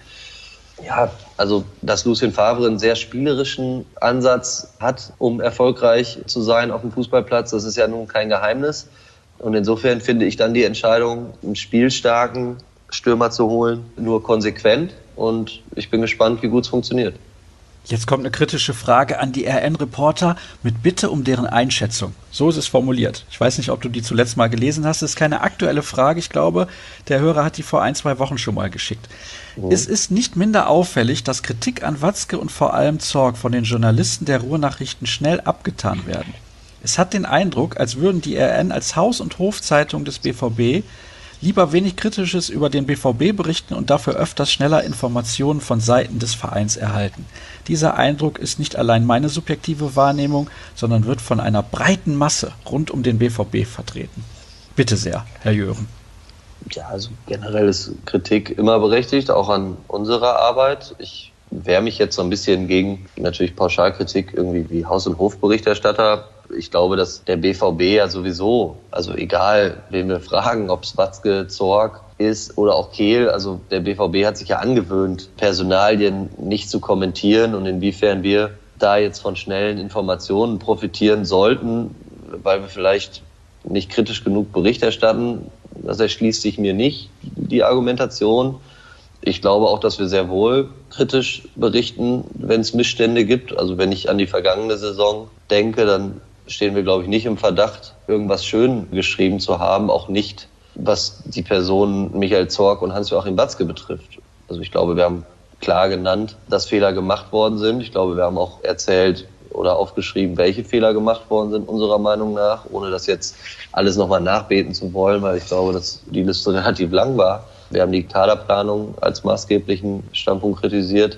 Ja, also dass Lucien Favre einen sehr spielerischen Ansatz hat, um erfolgreich zu sein auf dem Fußballplatz, das ist ja nun kein Geheimnis. Und insofern finde ich dann die Entscheidung, einen spielstarken Stürmer zu holen, nur konsequent. Und ich bin gespannt, wie gut es funktioniert. Jetzt kommt eine kritische Frage an die RN-Reporter mit Bitte um deren Einschätzung. So ist es formuliert. Ich weiß nicht, ob du die zuletzt mal gelesen hast. Das ist keine aktuelle Frage. Ich glaube, der Hörer hat die vor 1-2 Wochen schon mal geschickt. Es ist nicht minder auffällig, dass Kritik an Watzke und vor allem Zorc von den Journalisten der Ruhrnachrichten schnell abgetan werden. Es hat den Eindruck, als würden die RN als Haus- und Hofzeitung des BVB lieber wenig Kritisches über den BVB berichten und dafür öfters schneller Informationen von Seiten des Vereins erhalten. Dieser Eindruck ist nicht allein meine subjektive Wahrnehmung, sondern wird von einer breiten Masse rund um den BVB vertreten. Bitte sehr, Herr Jören. Ja, also generell ist Kritik immer berechtigt, auch an unserer Arbeit. Ich wehre mich jetzt so ein bisschen gegen natürlich Pauschalkritik irgendwie wie Haus- und Hofberichterstatter. Ich glaube, dass der BVB ja sowieso, also egal, wen wir fragen, ob es Watzke, Zorc ist oder auch Kehl, also der BVB hat sich ja angewöhnt, Personalien nicht zu kommentieren, und inwiefern wir da jetzt von schnellen Informationen profitieren sollten, weil wir vielleicht nicht kritisch genug Bericht erstatten, das erschließt sich mir nicht, die Argumentation. Ich glaube auch, dass wir sehr wohl kritisch berichten, wenn es Missstände gibt. Also wenn ich an die vergangene Saison denke, dann stehen wir, glaube ich, nicht im Verdacht, irgendwas schön geschrieben zu haben, auch nicht, was die Personen Michael Zorc und Hans-Joachim Watzke betrifft. Also ich glaube, wir haben klar genannt, dass Fehler gemacht worden sind. Ich glaube, wir haben auch erzählt oder aufgeschrieben, welche Fehler gemacht worden sind, unserer Meinung nach, ohne das jetzt alles nochmal nachbeten zu wollen, weil ich glaube, dass die Liste relativ lang war. Wir haben die Kaderplanung als maßgeblichen Standpunkt kritisiert.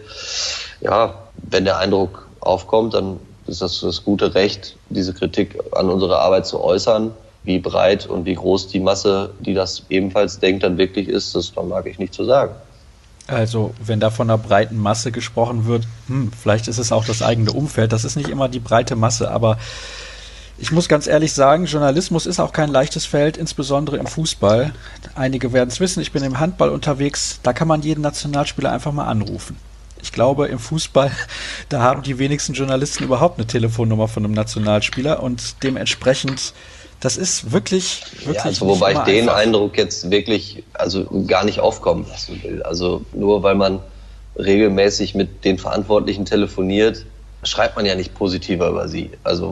Ja, wenn der Eindruck aufkommt, dann ist das gute Recht, diese Kritik an unsere Arbeit zu äußern. Wie breit und wie groß die Masse, die das ebenfalls denkt, dann wirklich ist, das vermag ich nicht zu sagen. Also, wenn da von einer breiten Masse gesprochen wird, vielleicht ist es auch das eigene Umfeld. Das ist nicht immer die breite Masse, aber ich muss ganz ehrlich sagen, Journalismus ist auch kein leichtes Feld, insbesondere im Fußball. Einige werden es wissen, ich bin im Handball unterwegs, da kann man jeden Nationalspieler einfach mal anrufen. Ich glaube, im Fußball, da haben die wenigsten Journalisten überhaupt eine Telefonnummer von einem Nationalspieler, und dementsprechend, das ist wirklich ja, also wobei ich den Eindruck jetzt wirklich gar nicht aufkommen lassen will. Also nur weil man regelmäßig mit den Verantwortlichen telefoniert, schreibt man ja nicht positiver über sie. Also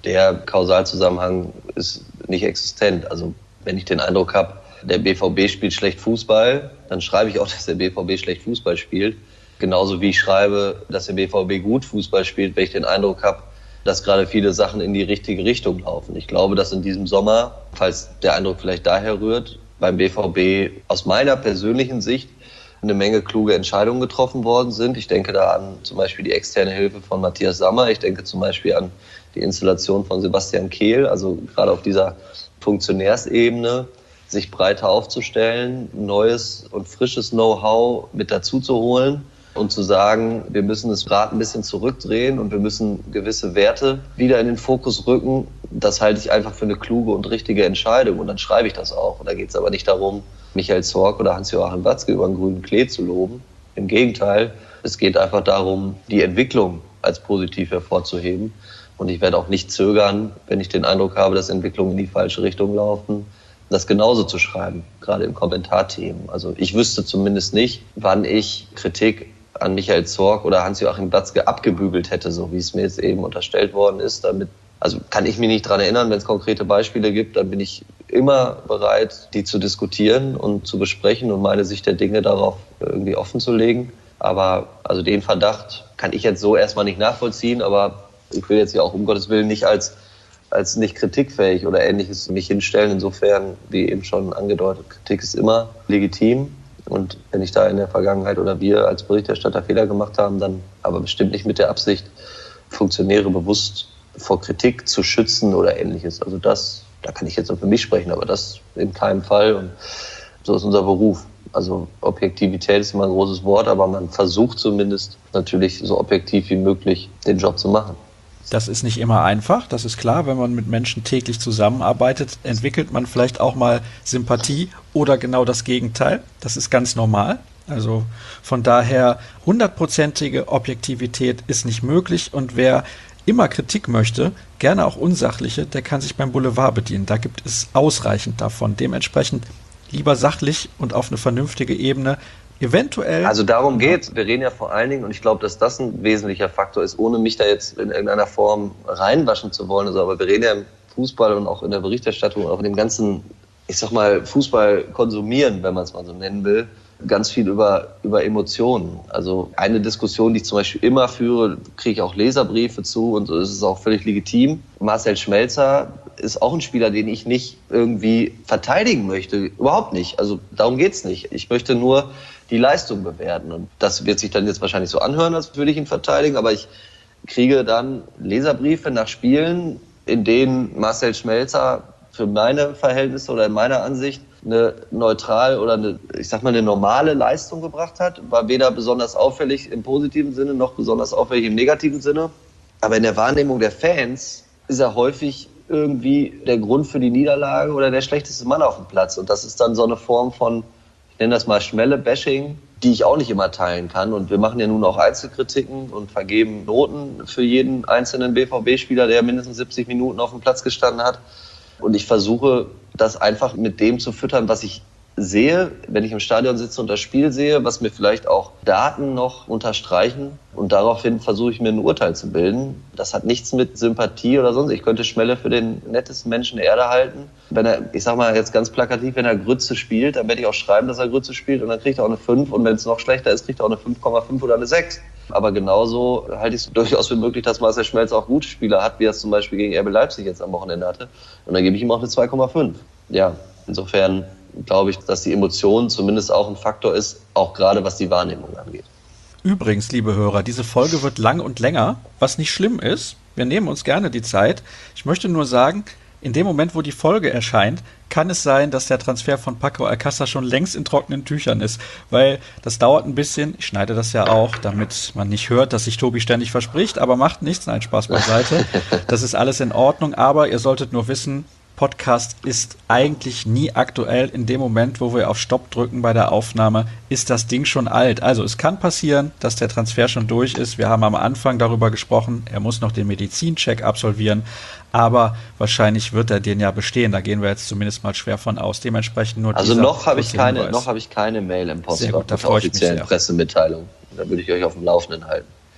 der Kausalzusammenhang ist nicht existent. Also wenn ich den Eindruck habe, der BVB spielt schlecht Fußball, dann schreibe ich auch, dass der BVB schlecht Fußball spielt. Genauso wie ich schreibe, dass der BVB gut Fußball spielt, wenn ich den Eindruck habe, dass gerade viele Sachen in die richtige Richtung laufen. Ich glaube, dass in diesem Sommer, falls der Eindruck vielleicht daher rührt, beim BVB aus meiner persönlichen Sicht eine Menge kluge Entscheidungen getroffen worden sind. Ich denke da an zum Beispiel die externe Hilfe von Matthias Sammer. Ich denke zum Beispiel an die Installation von Sebastian Kehl, also gerade auf dieser Funktionärsebene, sich breiter aufzustellen, neues und frisches Know-how mit dazu zu holen und zu sagen, wir müssen das Rad ein bisschen zurückdrehen und wir müssen gewisse Werte wieder in den Fokus rücken. Das halte ich einfach für eine kluge und richtige Entscheidung und dann schreibe ich das auch. Und da geht es aber nicht darum, Michael Zorc oder Hans-Joachim Watzke über einen grünen Klee zu loben. Im Gegenteil, es geht einfach darum, die Entwicklung als positiv hervorzuheben. Und ich werde auch nicht zögern, wenn ich den Eindruck habe, dass Entwicklungen in die falsche Richtung laufen, das genauso zu schreiben, gerade im Kommentarthemen. Also ich wüsste zumindest nicht, wann ich Kritik an Michael Zorc oder Hans-Joachim Watzke abgebügelt hätte, so wie es mir jetzt eben unterstellt worden ist. Damit, also kann ich mich nicht daran erinnern, wenn es konkrete Beispiele gibt, dann bin ich immer bereit, die zu diskutieren und zu besprechen und meine Sicht der Dinge darauf irgendwie offen zu legen. Aber also den Verdacht kann ich jetzt so erstmal nicht nachvollziehen, aber ich will jetzt ja auch um Gottes Willen nicht als nicht kritikfähig oder Ähnliches mich hinstellen. Insofern, wie eben schon angedeutet, Kritik ist immer legitim. Und wenn ich da in der Vergangenheit oder wir als Berichterstatter Fehler gemacht haben, dann aber bestimmt nicht mit der Absicht, Funktionäre bewusst vor Kritik zu schützen oder Ähnliches. Also da kann ich jetzt nur für mich sprechen, aber das in keinem Fall. Und so ist unser Beruf. Also Objektivität ist immer ein großes Wort, aber man versucht zumindest natürlich so objektiv wie möglich den Job zu machen. Das ist nicht immer einfach, das ist klar. Wenn man mit Menschen täglich zusammenarbeitet, entwickelt man vielleicht auch mal Sympathie oder genau das Gegenteil. Das ist ganz normal. Also von daher 100%ige Objektivität ist nicht möglich. Und wer immer Kritik möchte, gerne auch unsachliche, der kann sich beim Boulevard bedienen. Da gibt es ausreichend davon. Dementsprechend lieber sachlich und auf eine vernünftige Ebene. Eventuell. Also darum geht's. Wir reden ja vor allen Dingen, und ich glaube, dass das ein wesentlicher Faktor ist, ohne mich da jetzt in irgendeiner Form reinwaschen zu wollen. Also, aber wir reden ja im Fußball und auch in der Berichterstattung, auch in dem ganzen, ich sag mal, Fußball konsumieren, wenn man es mal so nennen will, ganz viel über Emotionen. Also eine Diskussion, die ich zum Beispiel immer führe, kriege ich auch Leserbriefe zu und so ist es auch völlig legitim. Marcel Schmelzer ist auch ein Spieler, den ich nicht irgendwie verteidigen möchte. Überhaupt nicht. Also darum geht's nicht. Ich möchte nur die Leistung bewerten. Und das wird sich dann jetzt wahrscheinlich so anhören, als würde ich ihn verteidigen. Aber ich kriege dann Leserbriefe nach Spielen, in denen Marcel Schmelzer für meine Verhältnisse oder in meiner Ansicht eine neutral oder eine normale Leistung gebracht hat. War weder besonders auffällig im positiven Sinne noch besonders auffällig im negativen Sinne. Aber in der Wahrnehmung der Fans ist er häufig irgendwie der Grund für die Niederlage oder der schlechteste Mann auf dem Platz. Und das ist dann so eine Form von, ich nenne das mal Schmelle-Bashing, die ich auch nicht immer teilen kann. Und wir machen ja nun auch Einzelkritiken und vergeben Noten für jeden einzelnen BVB-Spieler, der mindestens 70 Minuten auf dem Platz gestanden hat. Und ich versuche, das einfach mit dem zu füttern, was ich sehe, wenn ich im Stadion sitze und das Spiel sehe, was mir vielleicht auch Daten noch unterstreichen. Und daraufhin versuche ich mir ein Urteil zu bilden. Das hat nichts mit Sympathie oder sonst. Ich könnte Schmelle für den nettesten Menschen der Erde halten. Wenn er, ich sag mal jetzt ganz plakativ, wenn er Grütze spielt, dann werde ich auch schreiben, dass er Grütze spielt und dann kriegt er auch eine 5. Und wenn es noch schlechter ist, kriegt er auch eine 5,5 oder eine 6. Aber genauso halte ich es durchaus für möglich, dass Marcel Schmelz auch gute Spieler hat, wie er es zum Beispiel gegen RB Leipzig jetzt am Wochenende hatte. Und dann gebe ich ihm auch eine 2,5. Ja, insofern glaube ich, dass die Emotion zumindest auch ein Faktor ist, auch gerade was die Wahrnehmung angeht. Übrigens, liebe Hörer, diese Folge wird lang und länger, was nicht schlimm ist. Wir nehmen uns gerne die Zeit. Ich möchte nur sagen, in dem Moment, wo die Folge erscheint, kann es sein, dass der Transfer von Paco Alcácer schon längst in trockenen Tüchern ist, weil das dauert ein bisschen. Ich schneide das ja auch, damit man nicht hört, dass sich Tobi ständig verspricht, aber macht nichts. Nein, Spaß beiseite. Das ist alles in Ordnung, aber ihr solltet nur wissen, Podcast ist eigentlich nie aktuell. In dem Moment, wo wir auf Stopp drücken bei der Aufnahme, ist das Ding schon alt. Also es kann passieren, dass der Transfer schon durch ist. Wir haben am Anfang darüber gesprochen, er muss noch den Medizincheck absolvieren, aber wahrscheinlich wird er den ja bestehen. Da gehen wir jetzt zumindest mal schwer von aus. Dementsprechend nur also noch habe ich keine Mail im Postfach mit der offiziellen Pressemitteilung. Da würde ich euch auf dem Laufenden halten.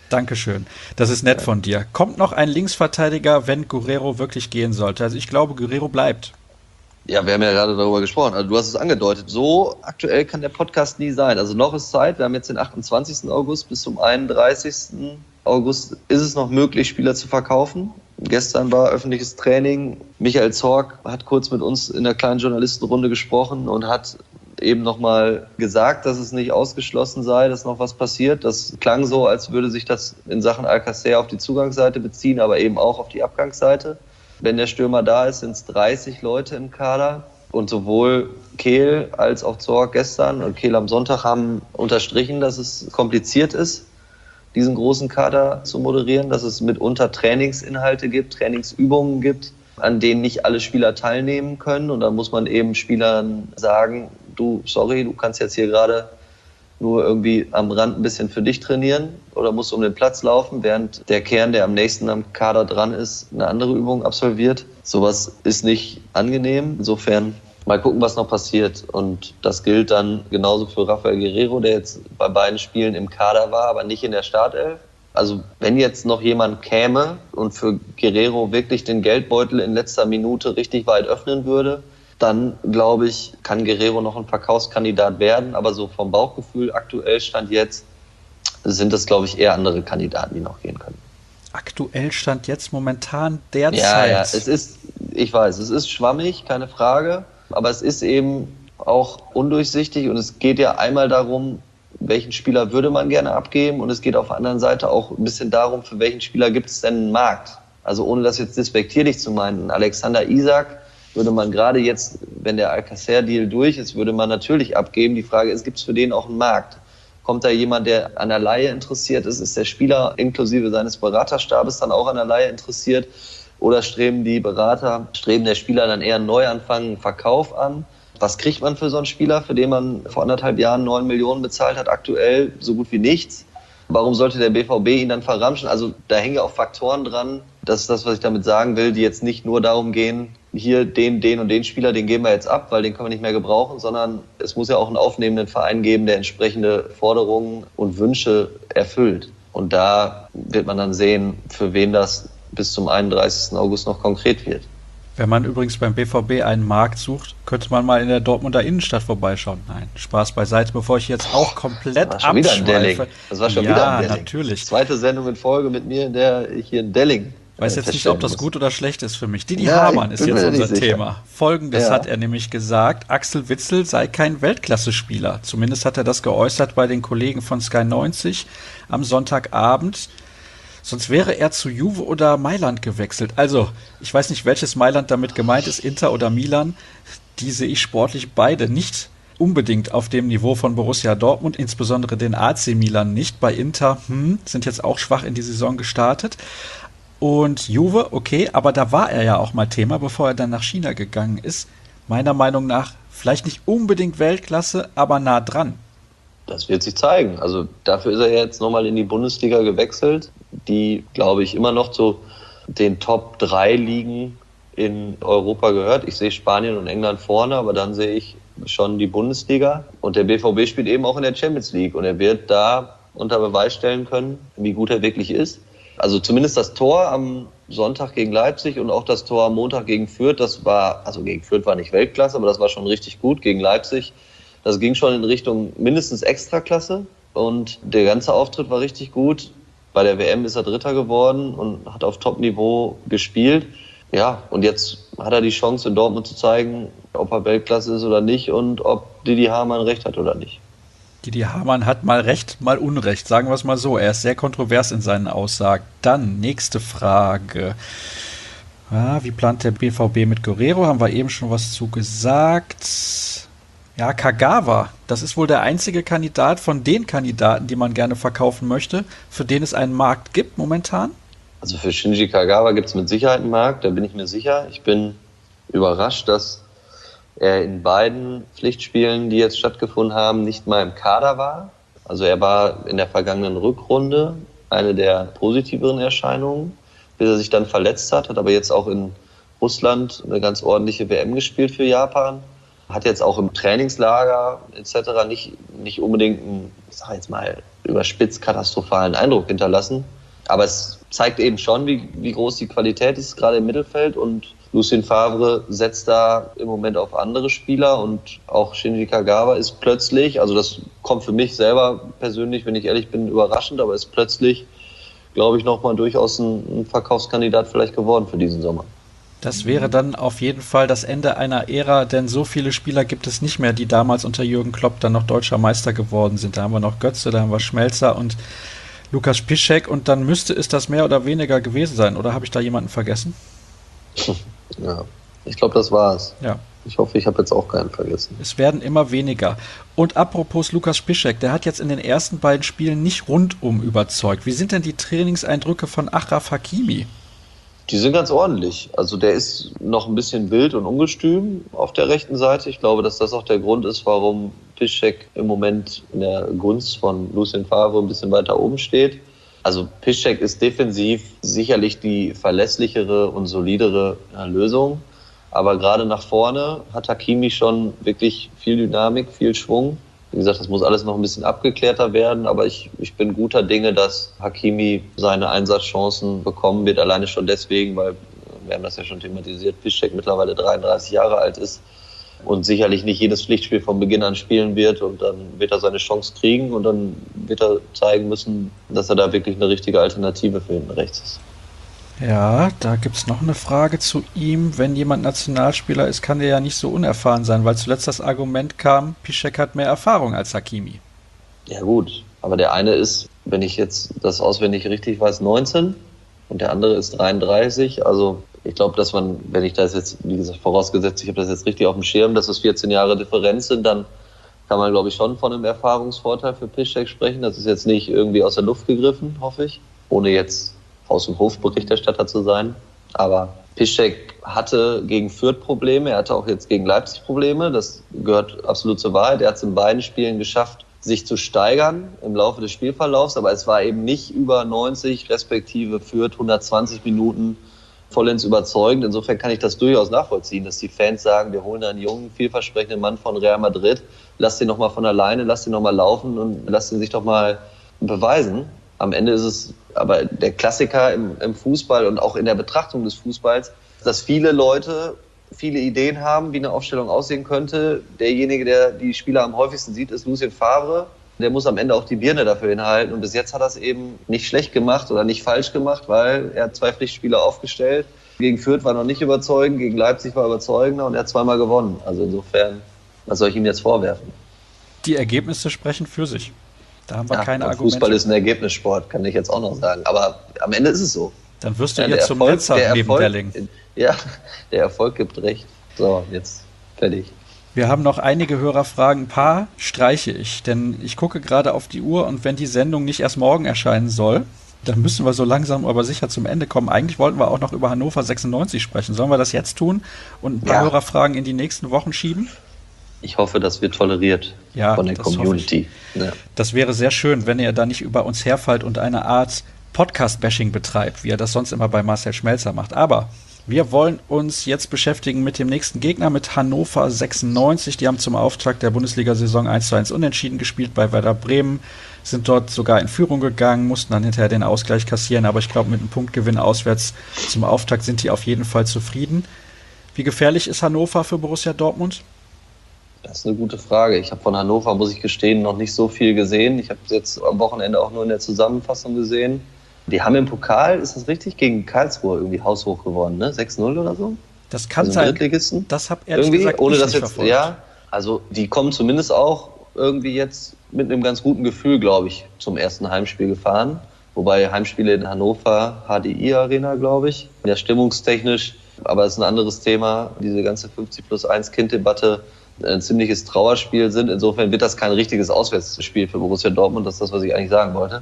Dankeschön. Das ist nett von dir. Kommt noch ein Linksverteidiger, wenn Guerreiro wirklich gehen sollte? Also ich glaube, Guerreiro bleibt. Ja, wir haben ja gerade darüber gesprochen. Also du hast es angedeutet. So aktuell kann der Podcast nie sein. Also noch ist Zeit. Wir haben jetzt den 28. August. Bis zum 31. August ist es noch möglich, Spieler zu verkaufen. Gestern war öffentliches Training. Michael Zorc hat kurz mit uns in der kleinen Journalistenrunde gesprochen und hat eben nochmal gesagt, dass es nicht ausgeschlossen sei, dass noch was passiert. Das klang so, als würde sich das in Sachen Alcacer auf die Zugangsseite beziehen, aber eben auch auf die Abgangsseite. Wenn der Stürmer da ist, sind es 30 Leute im Kader. Und sowohl Kehl als auch Zorc gestern und Kehl am Sonntag haben unterstrichen, dass es kompliziert ist, diesen großen Kader zu moderieren, dass es mitunter Trainingsinhalte gibt, Trainingsübungen gibt, an denen nicht alle Spieler teilnehmen können. Und da muss man eben Spielern sagen, du kannst jetzt hier gerade nur irgendwie am Rand ein bisschen für dich trainieren oder musst um den Platz laufen, während der Kern, der am nächsten am Kader dran ist, eine andere Übung absolviert. Sowas ist nicht angenehm. Insofern mal gucken, was noch passiert. Und das gilt dann genauso für Rafael Guerreiro, der jetzt bei beiden Spielen im Kader war, aber nicht in der Startelf. Also wenn jetzt noch jemand käme und für Guerreiro wirklich den Geldbeutel in letzter Minute richtig weit öffnen würde, dann glaube ich, kann Guerreiro noch ein Verkaufskandidat werden. Aber so vom Bauchgefühl aktuell Stand jetzt sind das, glaube ich, eher andere Kandidaten, die noch gehen können. Aktuell Stand jetzt momentan derzeit. Ja, ich weiß, es ist schwammig, keine Frage. Aber es ist eben auch undurchsichtig und es geht ja einmal darum, welchen Spieler würde man gerne abgeben und es geht auf der anderen Seite auch ein bisschen darum, für welchen Spieler gibt es denn einen Markt. Also ohne das jetzt despektierlich zu meinen, Alexander Isak würde man gerade jetzt, wenn der Alcacer-Deal durch ist, würde man natürlich abgeben. Die Frage ist, gibt es für den auch einen Markt? Kommt da jemand, der an der Leihe interessiert ist? Ist der Spieler inklusive seines Beraterstabes dann auch an der Leihe interessiert? Oder streben der Spieler dann eher einen Neuanfang, einen Verkauf an? Was kriegt man für so einen Spieler, für den man vor 1,5 Jahren 9 Millionen bezahlt hat? Aktuell so gut wie nichts. Warum sollte der BVB ihn dann verramschen? Also da hängen ja auch Faktoren dran. Das ist das, was ich damit sagen will, die jetzt nicht nur darum gehen, hier den und den Spieler, den geben wir jetzt ab, weil den können wir nicht mehr gebrauchen, sondern es muss ja auch einen aufnehmenden Verein geben, der entsprechende Forderungen und Wünsche erfüllt. Und da wird man dann sehen, für wen das bis zum 31. August noch konkret wird. Wenn man übrigens beim BVB einen Markt sucht, könnte man mal in der Dortmunder Innenstadt vorbeischauen. Nein, Spaß beiseite, bevor ich jetzt auch komplett abschweife. Das war schon wieder ein Delling. Ja, natürlich. Zweite Sendung in Folge mit mir, in der ich hier in Delling. Weiß jetzt nicht, ob das gut oder schlecht ist für mich. Didi Hamann ist jetzt unser Thema. Folgendes hat er nämlich gesagt, Axel Witsel sei kein Weltklasse-Spieler. Zumindest hat er das geäußert bei den Kollegen von Sky 90 am Sonntagabend. Sonst wäre er zu Juve oder Mailand gewechselt. Also, ich weiß nicht, welches Mailand damit gemeint ist, Inter oder Milan. Die sehe ich sportlich beide nicht unbedingt auf dem Niveau von Borussia Dortmund, insbesondere den AC Milan nicht. Bei Inter sind jetzt auch schwach in die Saison gestartet. Und Juve, okay, aber da war er ja auch mal Thema, bevor er dann nach China gegangen ist. Meiner Meinung nach vielleicht nicht unbedingt Weltklasse, aber nah dran. Das wird sich zeigen. Also dafür ist er jetzt nochmal in die Bundesliga gewechselt, die, glaube ich, immer noch zu den Top 3 Ligen in Europa gehört. Ich sehe Spanien und England vorne, aber dann sehe ich schon die Bundesliga. Und der BVB spielt eben auch in der Champions League und er wird da unter Beweis stellen können, wie gut er wirklich ist. Also zumindest das Tor am Sonntag gegen Leipzig und auch das Tor am Montag gegen Fürth, gegen Fürth war nicht Weltklasse, aber das war schon richtig gut. Gegen Leipzig, das ging schon in Richtung mindestens Extraklasse und der ganze Auftritt war richtig gut. Bei der WM ist er Dritter geworden und hat auf Top-Niveau gespielt. Ja, und jetzt hat er die Chance in Dortmund zu zeigen, ob er Weltklasse ist oder nicht und ob Didi Hamann recht hat oder nicht. Didi Hamann hat mal Recht, mal Unrecht, sagen wir es mal so. Er ist sehr kontrovers in seinen Aussagen. Dann, nächste Frage. Ja, wie plant der BVB mit Guerreiro? Haben wir eben schon was zu gesagt. Ja, Kagawa, das ist wohl der einzige Kandidat von den Kandidaten, die man gerne verkaufen möchte, für den es einen Markt gibt momentan. Also für Shinji Kagawa gibt es mit Sicherheit einen Markt, da bin ich mir sicher. Ich bin überrascht, dass er in beiden Pflichtspielen, die jetzt stattgefunden haben, nicht mal im Kader war. Also er war in der vergangenen Rückrunde eine der positiveren Erscheinungen, bis er sich dann verletzt hat aber jetzt auch in Russland eine ganz ordentliche WM gespielt für Japan. Hat jetzt auch im Trainingslager etc. nicht unbedingt einen, ich sag jetzt mal, überspitzt katastrophalen Eindruck hinterlassen. Aber es zeigt eben schon, wie groß die Qualität ist, gerade im Mittelfeld. Und Lucien Favre setzt da im Moment auf andere Spieler. Und auch Shinji Kagawa ist plötzlich, also das kommt für mich selber persönlich, wenn ich ehrlich bin, überraschend, aber ist plötzlich, glaube ich, nochmal durchaus ein Verkaufskandidat vielleicht geworden für diesen Sommer. Das wäre dann auf jeden Fall das Ende einer Ära, denn so viele Spieler gibt es nicht mehr, die damals unter Jürgen Klopp dann noch deutscher Meister geworden sind. Da haben wir noch Götze, da haben wir Schmelzer und Lukas Piszczek und dann müsste es das mehr oder weniger gewesen sein. Oder habe ich da jemanden vergessen? Ja, ich glaube, das war's. Ja. Ich hoffe, ich habe jetzt auch keinen vergessen. Es werden immer weniger. Und apropos Lukas Piszczek, der hat jetzt in den ersten beiden Spielen nicht rundum überzeugt. Wie sind denn die Trainingseindrücke von Achraf Hakimi? Die sind ganz ordentlich. Also der ist noch ein bisschen wild und ungestüm auf der rechten Seite. Ich glaube, dass das auch der Grund ist, warum Piszczek im Moment in der Gunst von Lucien Favre ein bisschen weiter oben steht. Also Piszczek ist defensiv sicherlich die verlässlichere und solidere Lösung. Aber gerade nach vorne hat Hakimi schon wirklich viel Dynamik, viel Schwung. Wie gesagt, das muss alles noch ein bisschen abgeklärter werden, aber ich bin guter Dinge, dass Hakimi seine Einsatzchancen bekommen wird, alleine schon deswegen, weil, wir haben das ja schon thematisiert, Piszczek mittlerweile 33 Jahre alt ist und sicherlich nicht jedes Pflichtspiel von Beginn an spielen wird und dann wird er seine Chance kriegen und dann wird er zeigen müssen, dass er da wirklich eine richtige Alternative für hinten rechts ist. Ja, da gibt es noch eine Frage zu ihm. Wenn jemand Nationalspieler ist, kann der ja nicht so unerfahren sein, weil zuletzt das Argument kam, Piszczek hat mehr Erfahrung als Hakimi. Ja gut, aber der eine ist, wenn ich jetzt das auswendig richtig weiß, 19 und der andere ist 33. Also ich glaube, dass man, wenn ich das jetzt, wie gesagt, vorausgesetzt, ich habe das jetzt richtig auf dem Schirm, dass es 14 Jahre Differenz sind, dann kann man, glaube ich, schon von einem Erfahrungsvorteil für Piszczek sprechen. Das ist jetzt nicht irgendwie aus der Luft gegriffen, hoffe ich, ohne jetzt Haus- und Hofberichterstatter zu sein. Aber Piszczek hatte gegen Fürth Probleme, er hatte auch jetzt gegen Leipzig Probleme, das gehört absolut zur Wahrheit. Er hat es in beiden Spielen geschafft, sich zu steigern im Laufe des Spielverlaufs, aber es war eben nicht über 90, respektive Fürth 120 Minuten vollends überzeugend. Insofern kann ich das durchaus nachvollziehen, dass die Fans sagen, wir holen einen jungen, vielversprechenden Mann von Real Madrid, lass den noch mal von alleine, lass den noch mal laufen und lass den sich doch mal beweisen. Am Ende ist es aber der Klassiker im Fußball und auch in der Betrachtung des Fußballs, dass viele Leute viele Ideen haben, wie eine Aufstellung aussehen könnte. Derjenige, der die Spieler am häufigsten sieht, ist Lucien Favre. Der muss am Ende auch die Birne dafür hinhalten. Und bis jetzt hat er es eben nicht schlecht gemacht oder nicht falsch gemacht, weil er hat 2 Pflichtspiele aufgestellt. Gegen Fürth war noch nicht überzeugend, gegen Leipzig war überzeugender und er hat 2-mal gewonnen. Also insofern, was soll ich ihm jetzt vorwerfen? Die Ergebnisse sprechen für sich. Da haben wir keine Argumente. Fußball ist ein Ergebnissport, kann ich jetzt auch noch sagen. Aber am Ende ist es so. Dann wirst du jetzt zum Netzer neben Delling. Ja, der Erfolg gibt recht. So, jetzt fertig. Wir haben noch einige Hörerfragen, ein paar streiche ich, denn ich gucke gerade auf die Uhr und wenn die Sendung nicht erst morgen erscheinen soll, dann müssen wir so langsam aber sicher zum Ende kommen. Eigentlich wollten wir auch noch über Hannover 96 sprechen. Sollen wir das jetzt tun und ein paar Hörerfragen in die nächsten Wochen schieben? Ich hoffe, das wird toleriert von der Community. Ja. Das wäre sehr schön, wenn ihr da nicht über uns herfallt und eine Art Podcast-Bashing betreibt, wie er das sonst immer bei Marcel Schmelzer macht. Aber wir wollen uns jetzt beschäftigen mit dem nächsten Gegner, mit Hannover 96. Die haben zum Auftakt der Bundesliga-Saison 1:1 unentschieden gespielt bei Werder Bremen, sind dort sogar in Führung gegangen, mussten dann hinterher den Ausgleich kassieren, aber ich glaube, mit einem Punktgewinn auswärts zum Auftakt sind die auf jeden Fall zufrieden. Wie gefährlich ist Hannover für Borussia Dortmund? Das ist eine gute Frage. Ich habe von Hannover, muss ich gestehen, noch nicht so viel gesehen. Ich habe es jetzt am Wochenende auch nur in der Zusammenfassung gesehen. Die haben im Pokal, ist das richtig, gegen Karlsruhe irgendwie haushoch gewonnen, ne? 6-0 oder so? Das kann sein. Drittligisten? Das habe ehrlich gesagt ohne ich das nicht jetzt, verfolgt. Ja, also die kommen zumindest auch irgendwie jetzt mit einem ganz guten Gefühl, glaube ich, zum ersten Heimspiel gefahren. Wobei Heimspiele in Hannover, HDI Arena, glaube ich, ja stimmungstechnisch, aber es ist ein anderes Thema, diese ganze 50+1 Kind-Debatte, ein ziemliches Trauerspiel sind. Insofern wird das kein richtiges Auswärtsspiel für Borussia Dortmund. Das ist das, was ich eigentlich sagen wollte.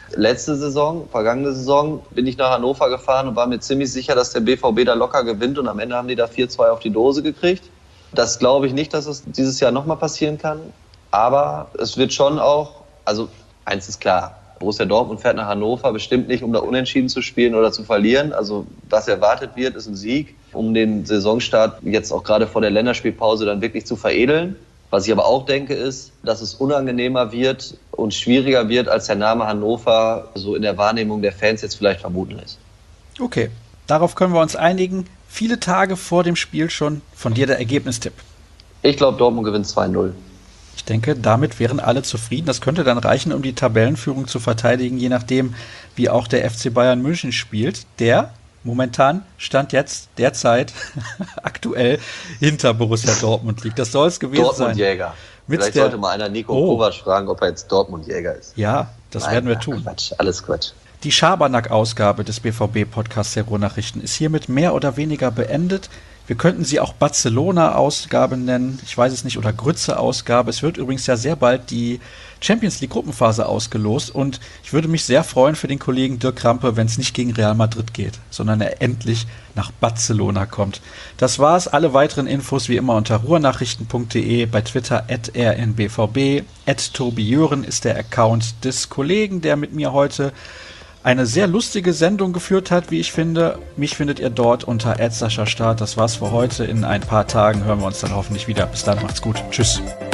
Vergangene Saison, bin ich nach Hannover gefahren und war mir ziemlich sicher, dass der BVB da locker gewinnt und am Ende haben die da 4-2 auf die Dose gekriegt. Das glaube ich nicht, dass es dieses Jahr nochmal passieren kann. Aber es wird schon auch, also eins ist klar, Borussia Dortmund fährt nach Hannover, bestimmt nicht, um da unentschieden zu spielen oder zu verlieren. Also was erwartet wird, ist ein Sieg, um den Saisonstart jetzt auch gerade vor der Länderspielpause dann wirklich zu veredeln. Was ich aber auch denke, ist, dass es unangenehmer wird und schwieriger wird, als der Name Hannover so in der Wahrnehmung der Fans jetzt vielleicht vermuten lässt. Okay, darauf können wir uns einigen. Viele Tage vor dem Spiel schon von dir der Ergebnistipp. Ich glaube, Dortmund gewinnt 2-0. Ich denke, damit wären alle zufrieden. Das könnte dann reichen, um die Tabellenführung zu verteidigen, je nachdem, wie auch der FC Bayern München spielt, der momentan Stand jetzt derzeit aktuell hinter Borussia Dortmund liegt. Das soll es gewesen sein. Dortmund-Jäger. Vielleicht sollte mal einer Nico Kovac fragen, ob er jetzt Dortmund-Jäger ist. Ja, das werden wir tun. Quatsch, alles Quatsch. Die Schabernack-Ausgabe des BVB-Podcasts der Ruhrnachrichten ist hiermit mehr oder weniger beendet. Wir könnten sie auch Barcelona-Ausgabe nennen, ich weiß es nicht, oder Grütze-Ausgabe. Es wird übrigens ja sehr bald die Champions-League-Gruppenphase ausgelost und ich würde mich sehr freuen für den Kollegen Dirk Krampe, wenn es nicht gegen Real Madrid geht, sondern er endlich nach Barcelona kommt. Das war's. Alle weiteren Infos wie immer unter ruhrnachrichten.de, bei Twitter @rnbvb, @tobijören ist der Account des Kollegen, der mit mir heute eine sehr lustige Sendung geführt hat, wie ich finde. Mich findet ihr dort unter @SaschaStart. Das war's für heute. In ein paar Tagen hören wir uns dann hoffentlich wieder. Bis dann, macht's gut. Tschüss.